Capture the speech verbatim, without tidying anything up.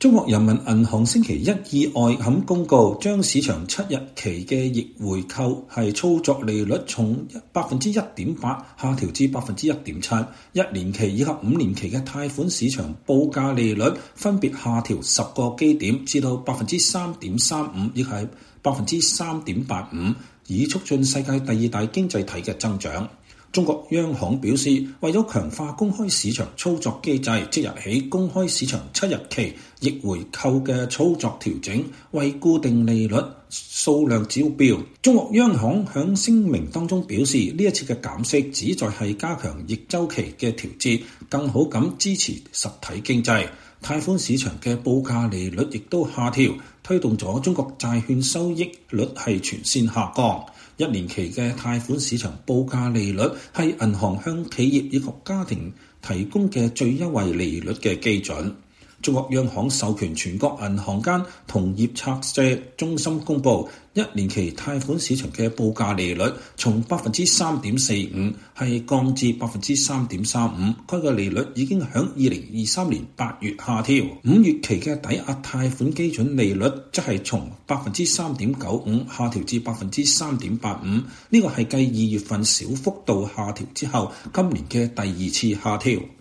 中國人民銀行星期一意外咁公告，將市場七日期嘅逆回購係操作利率從百分之一點八下調至百分之一點七，一年期以及五年期嘅貸款市場報價利率分別下調十個基點至到百分之三點三五，亦係百分之三點八五，以促進世界第二大經濟體嘅增長。中國央行表示，為咗強化公開市場操作機制，即日起公開市場七日期逆回購嘅操作調整為固定利率數量指標。中國央行響聲明當中表示，呢一次嘅減息旨在係加強逆週期嘅調節，更好咁支持實體經濟。貸款市場嘅報價利率亦都下調，推動咗中國債券收益率係全線下降。一年期嘅貸款市場報價利率係銀行向企業以及家庭提供嘅最優惠利率嘅基準。中國央行授權全國銀行間同業拆借中心公佈，一年期貸款市場嘅報價利率從百分之三點四五係降至百分之三點三五，該個利率已經響二零二三年八月下調。五月期嘅抵押貸款基準利率則係從百分之三點九五下調至百分之三點八五，呢個係繼二月份小幅度下調之後，今年嘅第二次下調。